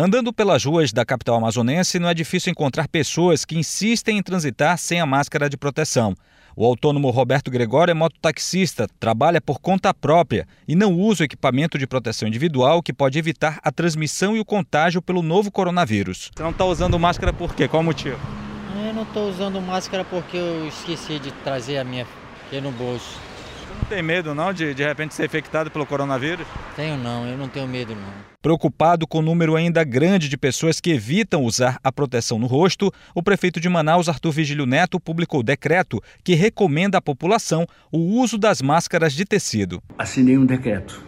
Andando pelas ruas da capital amazonense, não é difícil encontrar pessoas que insistem em transitar sem a máscara de proteção. O autônomo Roberto Gregório é mototaxista, trabalha por conta própria e não usa o equipamento de proteção individual que pode evitar a transmissão e o contágio pelo novo coronavírus. Você não está usando máscara por quê? Qual o motivo? Eu não estou usando máscara porque eu esqueci de trazer a minha aqui no bolso. Você não tem medo não de repente ser infectado pelo coronavírus? Tenho não, eu não tenho medo não. Preocupado com o número ainda grande de pessoas que evitam usar a proteção no rosto, o prefeito de Manaus, Arthur Vigílio Neto, publicou decreto que recomenda à população o uso das máscaras de tecido. Assinei um decreto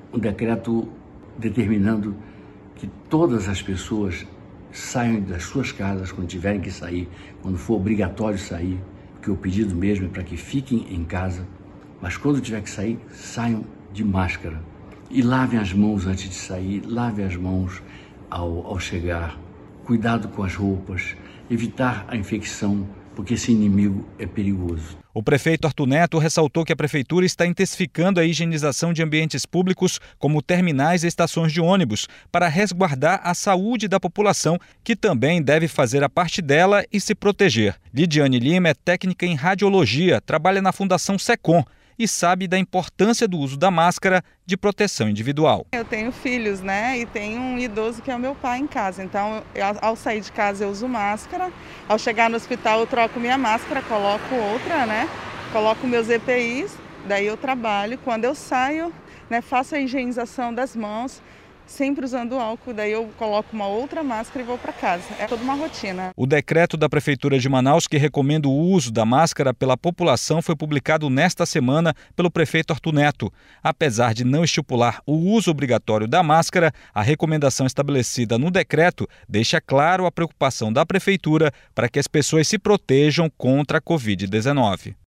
determinando que todas as pessoas saiam das suas casas quando tiverem que sair, quando for obrigatório sair, porque o pedido mesmo é para que fiquem em casa, mas quando tiver que sair, saiam de máscara. E lavem as mãos antes de sair, lavem as mãos ao chegar. Cuidado com as roupas, evitar a infecção, porque esse inimigo é perigoso. O prefeito Arthur Neto ressaltou que a prefeitura está intensificando a higienização de ambientes públicos, como terminais e estações de ônibus, para resguardar a saúde da população, que também deve fazer a parte dela e se proteger. Lidiane Lima é técnica em radiologia, trabalha na Fundação SECOM e sabe da importância do uso da máscara de proteção individual. Eu tenho filhos, né? E tenho um idoso que é o meu pai em casa. Então, ao sair de casa eu uso máscara. Ao chegar no hospital eu troco minha máscara, coloco outra, né? Coloco meus EPIs, daí eu trabalho. Quando eu saio, né, faço a higienização das mãos, sempre usando álcool, daí eu coloco uma outra máscara e vou para casa. É toda uma rotina. O decreto da Prefeitura de Manaus que recomenda o uso da máscara pela população foi publicado nesta semana pelo prefeito Arthur Neto. Apesar de não estipular o uso obrigatório da máscara, a recomendação estabelecida no decreto deixa claro a preocupação da Prefeitura para que as pessoas se protejam contra a Covid-19.